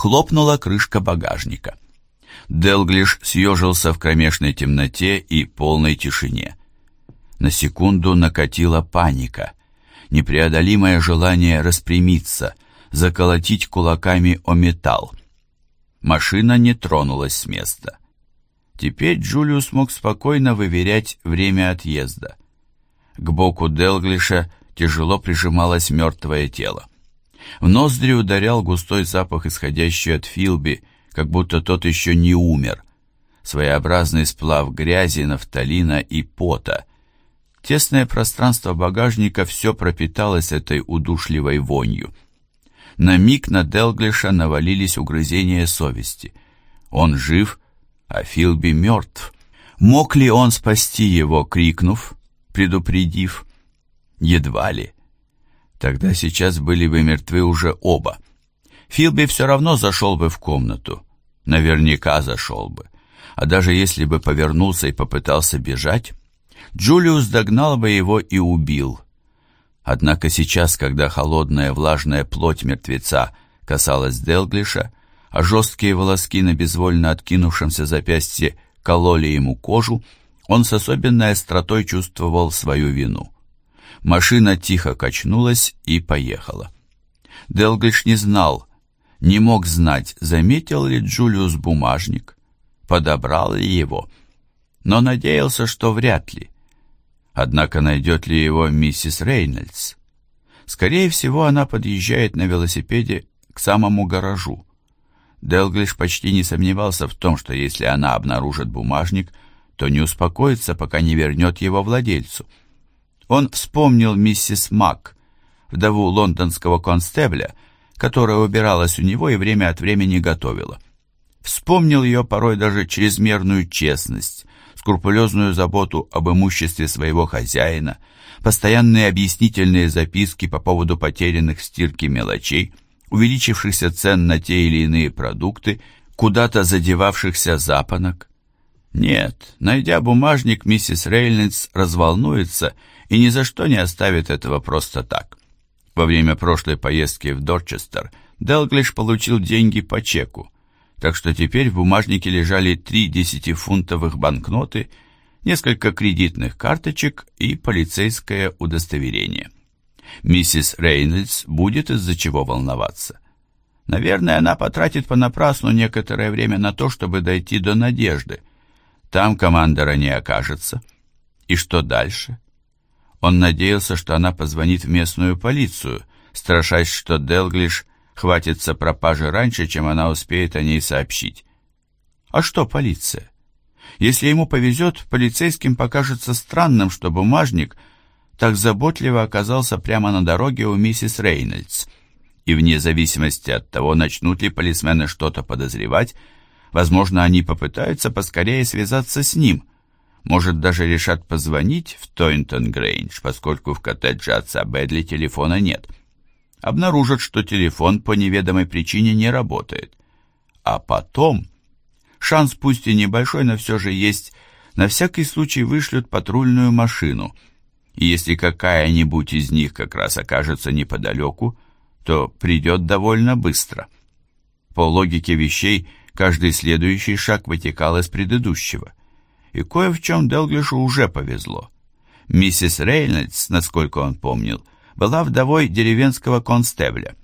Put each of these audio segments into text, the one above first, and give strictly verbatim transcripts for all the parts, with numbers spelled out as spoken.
Хлопнула крышка багажника. Делглиш съежился в кромешной темноте и полной тишине. На секунду накатила паника, непреодолимое желание распрямиться, заколотить кулаками о металл. Машина не тронулась с места. Теперь Джулиус мог спокойно выверять время отъезда. К боку Делглиша тяжело прижималось мертвое тело. В ноздри ударял густой запах, исходящий от Филби, как будто тот еще не умер. Своеобразный сплав грязи, нафталина и пота. Тесное пространство багажника все пропиталось этой удушливой вонью. На миг на Делглиша навалились угрызения совести. Он жив, а Филби мертв. Мог ли он спасти его, крикнув, предупредив? Едва ли. Тогда сейчас были бы мертвы уже оба. Филби все равно зашел бы в комнату. Наверняка зашел бы. А даже если бы повернулся и попытался бежать, Джулиус догнал бы его и убил. Однако сейчас, когда холодная влажная плоть мертвеца касалась Делглиша, а жесткие волоски на безвольно откинувшемся запястье кололи ему кожу, он с особенной остротой чувствовал свою вину. Машина тихо качнулась и поехала. Делглиш не знал, не мог знать, заметил ли Джулиус бумажник, подобрал ли его, но надеялся, что вряд ли. Однако найдет ли его миссис Рейнольдс? Скорее всего, она подъезжает на велосипеде к самому гаражу. Делглиш почти не сомневался в том, что если она обнаружит бумажник, то не успокоится, пока не вернет его владельцу. Он вспомнил миссис Мак, вдову лондонского констебля, которая убиралась у него и время от времени готовила. Вспомнил ее порой даже чрезмерную честность, скрупулезную заботу об имуществе своего хозяина, постоянные объяснительные записки по поводу потерянных в стирке мелочей, увеличившихся цен на те или иные продукты, куда-то задевавшихся запонок. Нет, найдя бумажник, миссис Рейнольдс разволнуется и ни за что не оставит этого просто так. Во время прошлой поездки в Дорчестер Делглиш получил деньги по чеку, так что теперь в бумажнике лежали три десятифунтовых банкноты, несколько кредитных карточек и полицейское удостоверение. Миссис Рейнольдс будет из-за чего волноваться. Наверное, она потратит понапрасну некоторое время на то, чтобы дойти до Надежды. Там командора не окажется. И что дальше? Он надеялся, что она позвонит в местную полицию, страшась, что Делглиш хватится пропажи раньше, чем она успеет о ней сообщить. А что полиция? Если ему повезет, полицейским покажется странным, что бумажник так заботливо оказался прямо на дороге у миссис Рейнольдс. И вне зависимости от того, начнут ли полисмены что-то подозревать, возможно, они попытаются поскорее связаться с ним. Может, даже решат позвонить в Тойнтон-Грейндж, поскольку в коттедже отца Бэдли телефона нет. Обнаружат, что телефон по неведомой причине не работает. А потом, шанс пусть и небольшой, но все же есть, на всякий случай вышлют патрульную машину. И если какая-нибудь из них как раз окажется неподалеку, то придет довольно быстро. По логике вещей, каждый следующий шаг вытекал из предыдущего. И кое в чем Делглишу уже повезло. Миссис Рейнольдс, насколько он помнил, была вдовой деревенского констебля.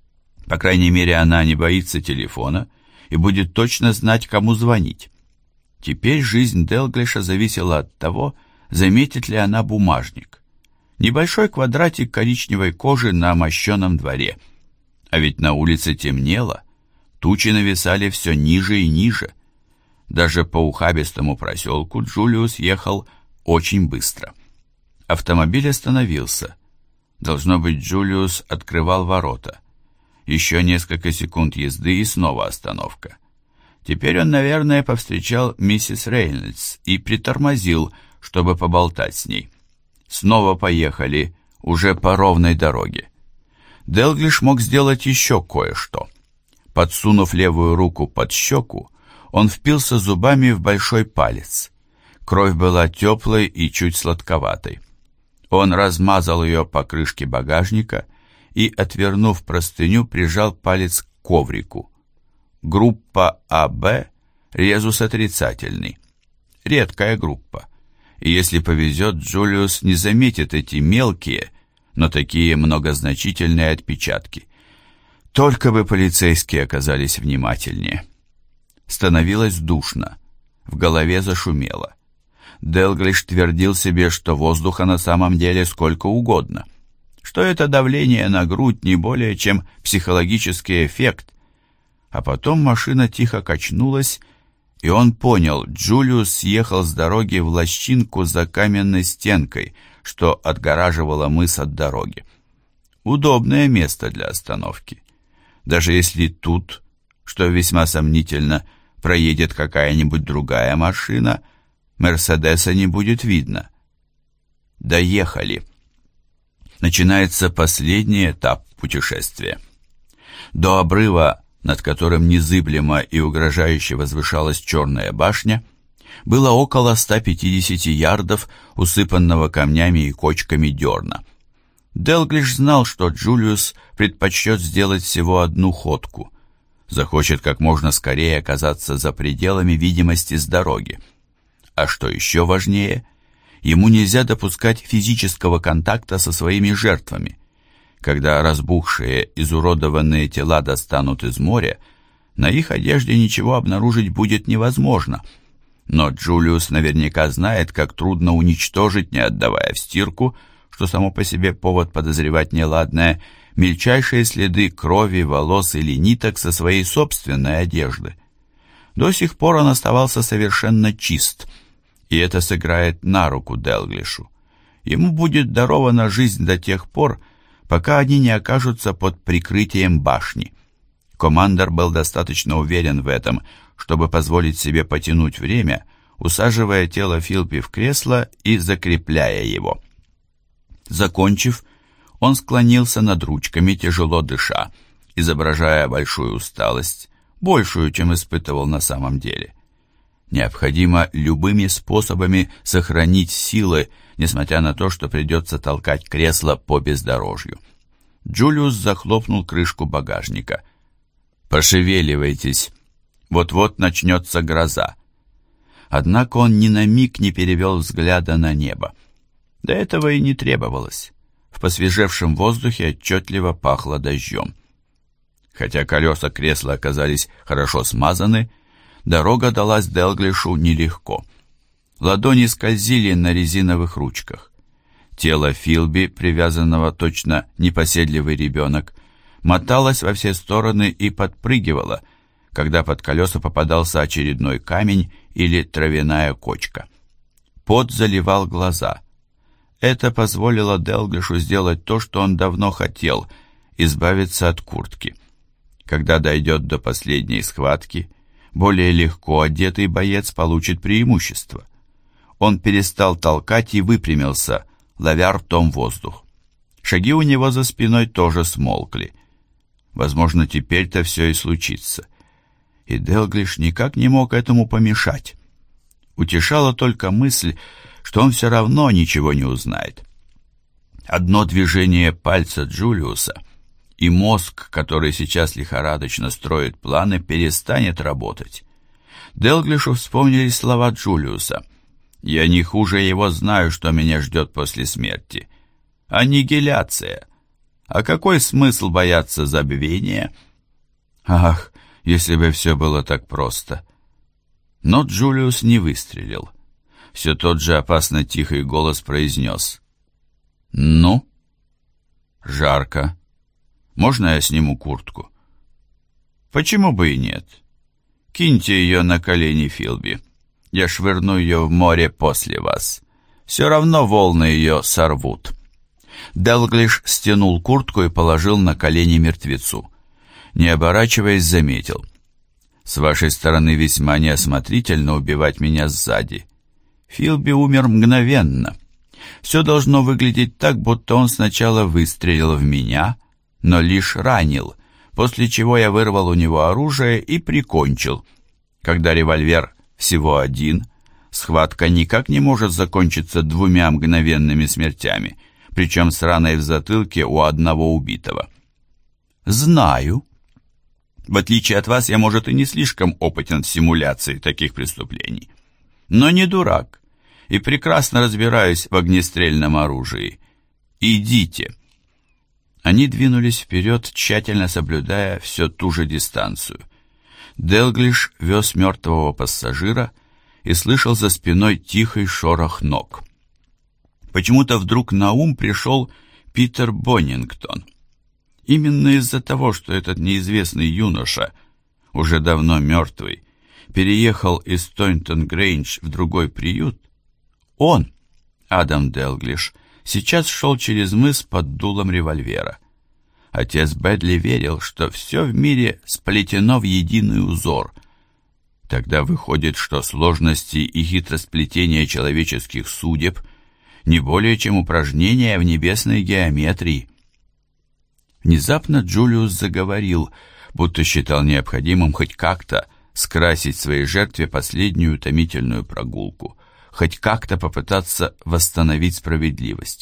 По крайней мере, она не боится телефона и будет точно знать, кому звонить. Теперь жизнь Делглиша зависела от того, заметит ли она бумажник. Небольшой квадратик коричневой кожи на мощеном дворе. А ведь на улице темнело, тучи нависали все ниже и ниже. Даже по ухабистому проселку Джулиус ехал очень быстро. Автомобиль остановился. Должно быть, Джулиус открывал ворота. Еще несколько секунд езды и снова остановка. Теперь он, наверное, повстречал миссис Рейнольдс и притормозил, чтобы поболтать с ней. Снова поехали, уже по ровной дороге. Делглиш мог сделать еще кое-что. Подсунув левую руку под щеку, он впился зубами в большой палец. Кровь была теплой и чуть сладковатой. Он размазал ее по крышке багажника и, отвернув простыню, прижал палец к коврику. группа А Б резус отрицательный. Редкая группа. И если повезет, Джулиус не заметит эти мелкие, но такие многозначительные отпечатки. Только бы полицейские оказались внимательнее. Становилось душно. В голове зашумело. Делглиш твердил себе, что воздуха на самом деле сколько угодно, что это давление на грудь не более чем психологический эффект. А потом машина тихо качнулась, и он понял, Джулиус съехал с дороги в лощинку за каменной стенкой, что отгораживало мыс от дороги. Удобное место для остановки. Даже если тут, что весьма сомнительно, проедет какая-нибудь другая машина, Мерседеса не будет видно. Доехали. Начинается последний этап путешествия. До обрыва, над которым незыблемо и угрожающе возвышалась черная башня, было около ста пятидесяти ярдов, усыпанного камнями и кочками дерна. Делглиш знал, что Джулиус предпочтет сделать всего одну ходку, захочет как можно скорее оказаться за пределами видимости с дороги. А что еще важнее, ему нельзя допускать физического контакта со своими жертвами. Когда разбухшие, изуродованные тела достанут из моря, на их одежде ничего обнаружить будет невозможно. Но Джулиус наверняка знает, как трудно уничтожить, не отдавая в стирку, что само по себе повод подозревать неладное, мельчайшие следы крови, волос или ниток со своей собственной одежды. До сих пор он оставался совершенно чист, и это сыграет на руку Делглишу. Ему будет дарована жизнь до тех пор, пока они не окажутся под прикрытием башни. Командор был достаточно уверен в этом, чтобы позволить себе потянуть время, усаживая тело Филби в кресло и закрепляя его. Закончив, он склонился над ручками, тяжело дыша, изображая большую усталость, большую, чем испытывал на самом деле. Необходимо любыми способами сохранить силы, несмотря на то, что придется толкать кресло по бездорожью. Джулиус захлопнул крышку багажника. «Пошевеливайтесь, вот-вот начнется гроза». Однако он ни на миг не перевел взгляда на небо. До этого и не требовалось. В посвежевшем воздухе отчетливо пахло дождем. Хотя колеса кресла оказались хорошо смазаны, дорога далась Делглишу нелегко. Ладони скользили на резиновых ручках. Тело Филби, привязанного точно непоседливый ребенок, моталось во все стороны и подпрыгивало, когда под колеса попадался очередной камень или травяная кочка. Пот заливал глаза. Это позволило Делглишу сделать то, что он давно хотел — избавиться от куртки. Когда дойдет до последней схватки, более легко одетый боец получит преимущество. Он перестал толкать и выпрямился, ловя ртом воздух. Шаги у него за спиной тоже смолкли. Возможно, теперь-то все и случится. И Делглиш никак не мог этому помешать. Утешала только мысль, что он все равно ничего не узнает. Одно движение пальца Джулиуса, и мозг, который сейчас лихорадочно строит планы, перестанет работать. Делглишу вспомнились слова Джулиуса. «Я не хуже его знаю, что меня ждет после смерти. Аннигиляция. А какой смысл бояться забвения?» Ах, если бы все было так просто. Но Джулиус не выстрелил. Все тот же опасно тихий голос произнес: «Ну?» «Жарко. Можно я сниму куртку?» «Почему бы и нет? Киньте ее на колени Филби. Я швырну ее в море после вас. Все равно волны ее сорвут». Делглиш стянул куртку и положил на колени мертвецу. Не оборачиваясь, заметил: «С вашей стороны весьма неосмотрительно убивать меня сзади. Филби умер мгновенно. Все должно выглядеть так, будто он сначала выстрелил в меня, но лишь ранил, после чего я вырвал у него оружие и прикончил. Когда револьвер всего один, схватка никак не может закончиться двумя мгновенными смертями, причем с раной в затылке у одного убитого». «Знаю». В отличие от вас, я, может, и не слишком опытен в симуляции таких преступлений. Но не дурак, и прекрасно разбираюсь в огнестрельном оружии. Идите». Они двинулись вперед, тщательно соблюдая все ту же дистанцию. Делглиш вез мертвого пассажира и слышал за спиной тихий шорох ног. Почему-то вдруг на ум пришел Питер Боннингтон. Именно из-за того, что этот неизвестный юноша, уже давно мертвый, переехал из Тойнтон-Грейндж в другой приют, он, Адам Делглиш, сейчас шел через мыс под дулом револьвера. Отец Бэдли верил, что все в мире сплетено в единый узор. Тогда выходит, что сложности и хитросплетения человеческих судеб не более чем упражнения в небесной геометрии. Внезапно Джулиус заговорил, будто считал необходимым хоть как-то скрасить своей жертве последнюю утомительную прогулку, хоть как-то попытаться восстановить справедливость.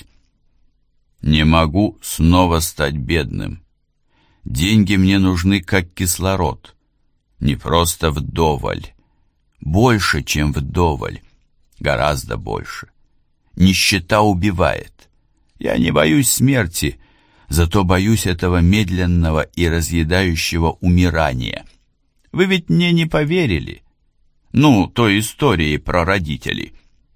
«Не могу снова стать бедным. Деньги мне нужны как кислород. Не просто вдоволь. Больше, чем вдоволь. Гораздо больше. Нищета убивает. Я не боюсь смерти, зато боюсь этого медленного и разъедающего умирания. Вы ведь мне не поверили? Ну, той истории про родителей».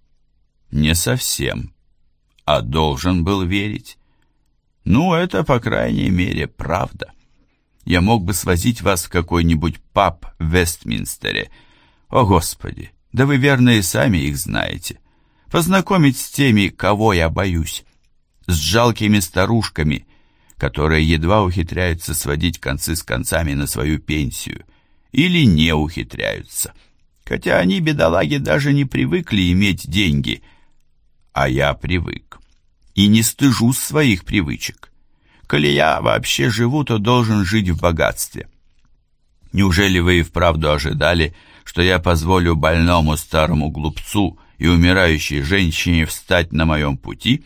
«Не совсем. А должен был верить. Ну, это, по крайней мере, правда. Я мог бы свозить вас в какой-нибудь паб в Вестминстере. О, Господи, да вы, верно, и сами их знаете. Познакомить с теми, кого я боюсь. С жалкими старушками, которые едва ухитряются сводить концы с концами на свою пенсию. Или не ухитряются. Хотя они, бедолаги, даже не привыкли иметь деньги. А я привык. И не стыжусь своих привычек. Коли я вообще живу, то должен жить в богатстве. Неужели вы и вправду ожидали, что я позволю больному старому глупцу и умирающей женщине встать на моем пути?»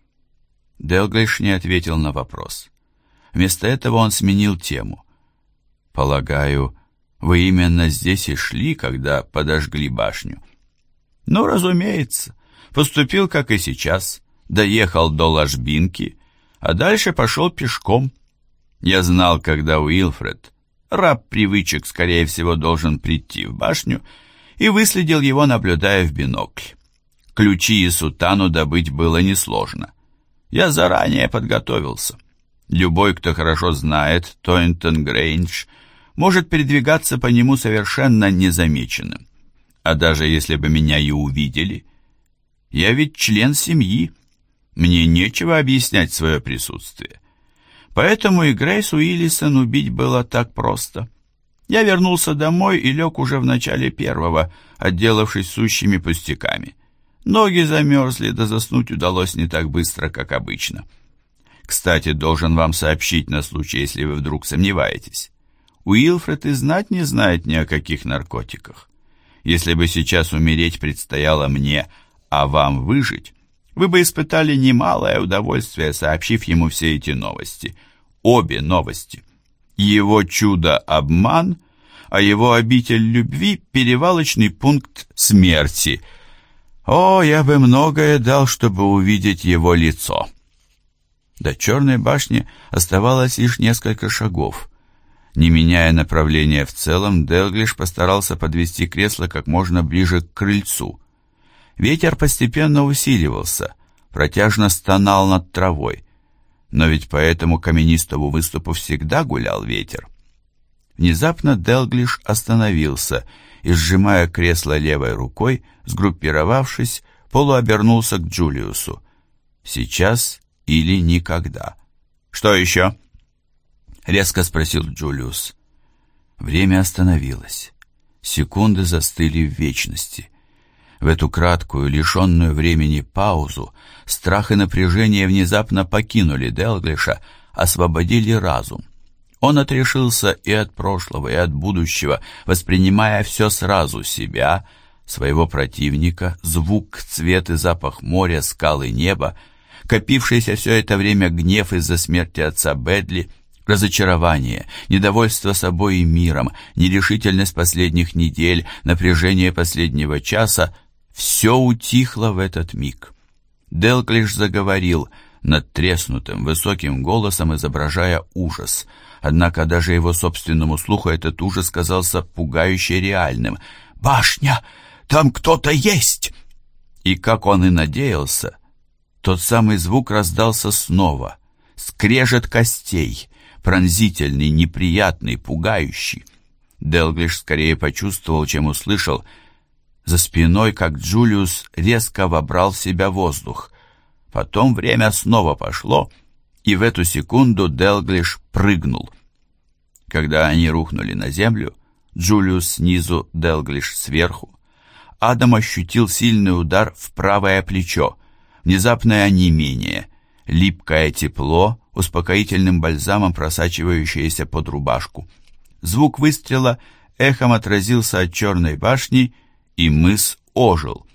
Делглиш не ответил на вопрос. Вместо этого он сменил тему. «Полагаю, вы именно здесь и шли, когда подожгли башню?» «Ну, разумеется. Поступил, как и сейчас. Доехал до ложбинки, а дальше пошел пешком. Я знал, когда Уилфред, раб привычек, скорее всего, должен прийти в башню, и выследил его, наблюдая в бинокль. Ключи и сутану добыть было несложно. Я заранее подготовился. Любой, кто хорошо знает Тойнтон-Грейндж, может передвигаться по нему совершенно незамеченным. А даже если бы меня и увидели, я ведь член семьи, мне нечего объяснять свое присутствие. Поэтому и Грейс Уиллисон убить было так просто. Я вернулся домой и лег уже в начале первого, отделавшись сущими пустяками. Ноги замерзли, да заснуть удалось не так быстро, как обычно. Кстати, должен вам сообщить на случай, если вы вдруг сомневаетесь. Уилфред и знать не знает ни о каких наркотиках. Если бы сейчас умереть предстояло мне, а вам выжить, вы бы испытали немалое удовольствие, сообщив ему все эти новости. Обе новости. Его чудо-обман, а его обитель любви — перевалочный пункт смерти. О, я бы многое дал, чтобы увидеть его лицо. До Черной башни оставалось лишь несколько шагов. Не меняя направления в целом, Делглиш постарался подвести кресло как можно ближе к крыльцу. Ветер постепенно усиливался, протяжно стонал над травой. Но ведь по этому каменистому выступу всегда гулял ветер. Внезапно Делглиш остановился и, сжимая кресло левой рукой, сгруппировавшись, полуобернулся к Джулиусу. «Сейчас или никогда?» «Что еще?» — резко спросил Джулиус. Время остановилось. Секунды застыли в вечности. В эту краткую, лишенную времени паузу страх и напряжение внезапно покинули Делглиша, освободили разум. Он отрешился и от прошлого, и от будущего, воспринимая все сразу: себя, своего противника, звук, цвет и запах моря, скал и неба, копившийся все это время гнев из-за смерти отца Бэдли, Разочарование, недовольство собой и миром, нерешительность последних недель, напряжение последнего часа — все утихло в этот миг. Делглиш заговорил надтреснутым, высоким голосом, изображая ужас. Однако даже его собственному слуху этот ужас казался пугающе реальным. «Башня! Там кто-то есть!» И, как он и надеялся, тот самый звук раздался снова. Скрежет костей, пронзительный, неприятный, пугающий. Делглиш скорее почувствовал, чем услышал. За спиной, как Джулиус, резко вобрал в себя воздух. Потом время снова пошло, и в эту секунду Делглиш прыгнул. Когда они рухнули на землю, Джулиус снизу, Делглиш сверху, Адам ощутил сильный удар в правое плечо, внезапное онемение, липкое тепло, успокоительным бальзамом просачивающееся под рубашку. Звук выстрела эхом отразился от черной башни, и мыс ожил.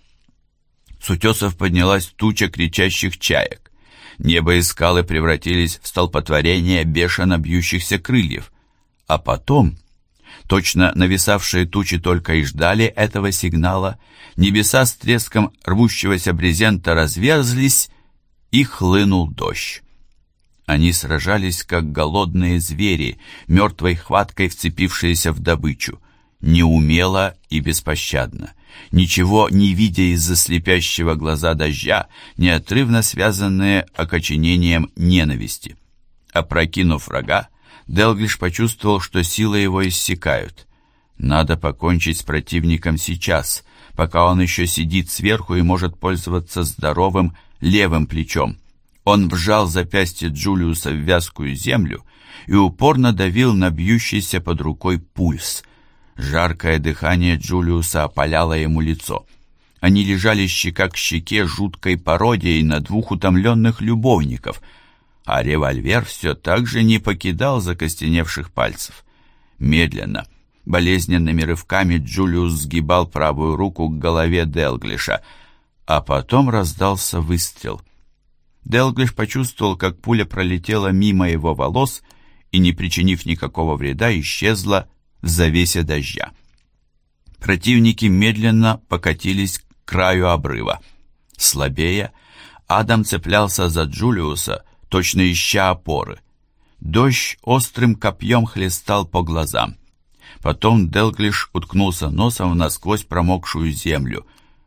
С утесов поднялась туча кричащих чаек. Небо и скалы превратились в столпотворение бешено бьющихся крыльев. А потом, точно нависавшие тучи только и ждали этого сигнала, небеса с треском рвущегося брезента разверзлись, и хлынул дождь. Они сражались, как голодные звери, мертвой хваткой вцепившиеся в добычу, неумело и беспощадно, ничего не видя из-за слепящего глаза дождя, неотрывно связанные окоченением ненависти. Опрокинув врага, Делглиш почувствовал, что силы его иссякают. Надо покончить с противником сейчас, пока он еще сидит сверху и может пользоваться здоровым левым плечом. Он вжал запястье Джулиуса в вязкую землю и упорно давил на бьющийся под рукой пульс. Жаркое дыхание Джулиуса опаляло ему лицо. Они лежали щека к щеке жуткой пародией на двух утомленных любовников, а револьвер все так же не покидал закостеневших пальцев. Медленно, болезненными рывками Джулиус сгибал правую руку к голове Делглиша, а потом раздался выстрел. Делглиш почувствовал, как пуля пролетела мимо его волос и, не причинив никакого вреда, исчезла в завесе дождя. Противники медленно покатились к краю обрыва. Слабея, Адам цеплялся за Джулиуса, точно ища опоры. Дождь острым копьем хлестал по глазам. Потом Делглиш уткнулся носом в насквозь промокшую землю.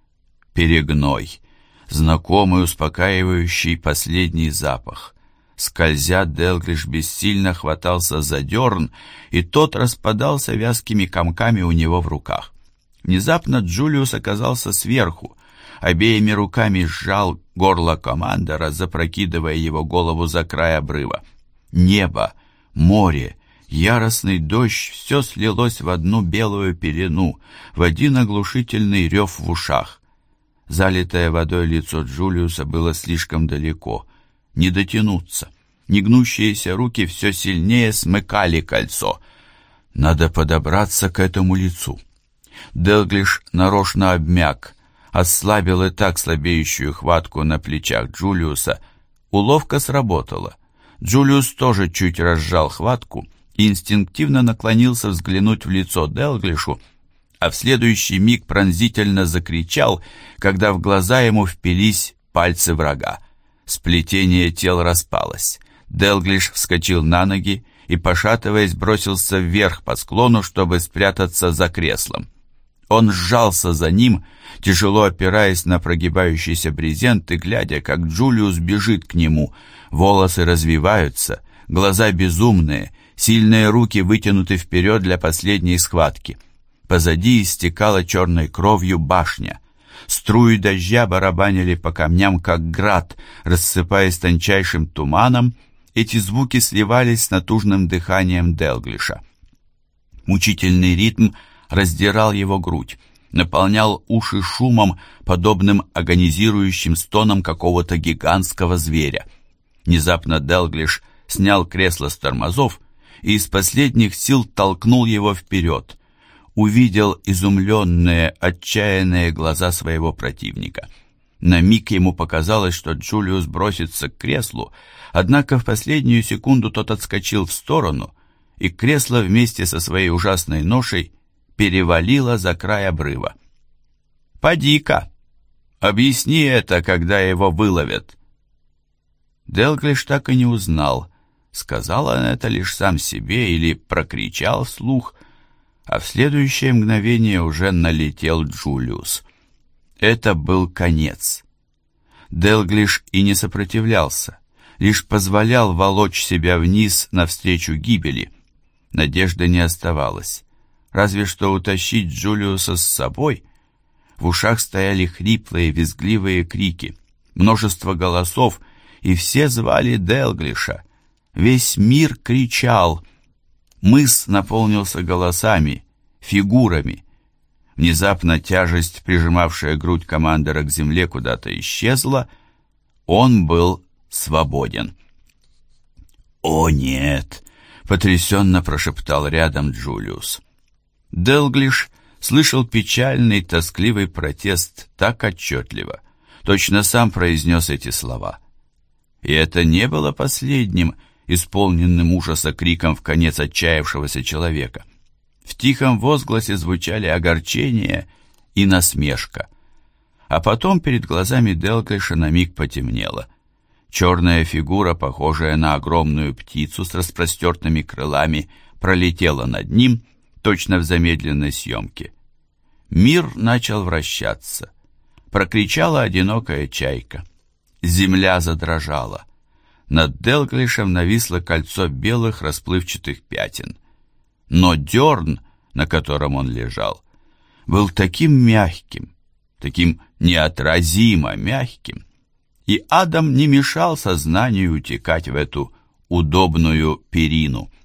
Перегной. Знакомый, успокаивающий последний запах. Скользя, Делглиш бессильно хватался за дерн, и тот распадался вязкими комками у него в руках. Внезапно Джулиус оказался сверху, обеими руками сжал горло командора, запрокидывая его голову за край обрыва. Небо, море, яростный дождь — все слилось в одну белую пелену, в один оглушительный рев в ушах. Залитое водой лицо Джулиуса было слишком далеко. Не дотянуться. Негнущиеся руки все сильнее смыкали кольцо. Надо подобраться к этому лицу. Делглиш нарочно обмяк, ослабил и так слабеющую хватку на плечах Джулиуса. Уловка сработала. Джулиус тоже чуть разжал хватку и инстинктивно наклонился взглянуть в лицо Делглишу, а в следующий миг пронзительно закричал, когда в глаза ему впились пальцы врага. Сплетение тел распалось. Делглиш вскочил на ноги и, пошатываясь, бросился вверх по склону, чтобы спрятаться за креслом. Он сжался за ним, тяжело опираясь на прогибающийся брезент и глядя, как Джулиус бежит к нему. Волосы развиваются, глаза безумные, сильные руки вытянуты вперед для последней схватки. Позади истекала черной кровью башня. Струи дождя барабанили по камням, как град, рассыпаясь тончайшим туманом. Эти звуки сливались с натужным дыханием Делглиша. Мучительный ритм раздирал его грудь, наполнял уши шумом, подобным агонизирующим стонам какого-то гигантского зверя. Внезапно Делглиш снял кресло с тормозов и из последних сил толкнул его вперед. Увидел изумленные, отчаянные глаза своего противника. На миг ему показалось, что Джулиус бросится к креслу, однако в последнюю секунду тот отскочил в сторону, и кресло вместе со своей ужасной ношей перевалило за край обрыва. «Поди-ка! Объясни это, когда его выловят!» Делглиш так и не узнал, сказал он это лишь сам себе или прокричал вслух, а в следующее мгновение уже налетел Джулиус. Это был конец. Делглиш и не сопротивлялся, лишь позволял волочь себя вниз навстречу гибели. Надежды не оставалось, разве что утащить Джулиуса с собой. В ушах стояли хриплые, визгливые крики, множество голосов, и все звали Делглиша. Весь мир кричал. Мыс наполнился голосами, фигурами. Внезапно тяжесть, прижимавшая грудь командора к земле, куда-то исчезла. Он был свободен. «О, нет!» — потрясенно прошептал рядом Джулиус. Делглиш слышал печальный, тоскливый протест так отчетливо, точно сам произнес эти слова. И это не было последним, исполненным ужаса криком в конец отчаявшегося человека. В тихом возгласе звучали огорчение и насмешка. А потом перед глазами Делглиша на миг потемнело. Черная фигура, похожая на огромную птицу с распростертыми крылами, пролетела над ним, точно в замедленной съемке. Мир начал вращаться. Прокричала одинокая чайка. Земля задрожала. Над Делглишем нависло кольцо белых расплывчатых пятен. Но дерн, на котором он лежал, был таким мягким, таким неотразимо мягким, и Адам не мешал сознанию утекать в эту удобную перину.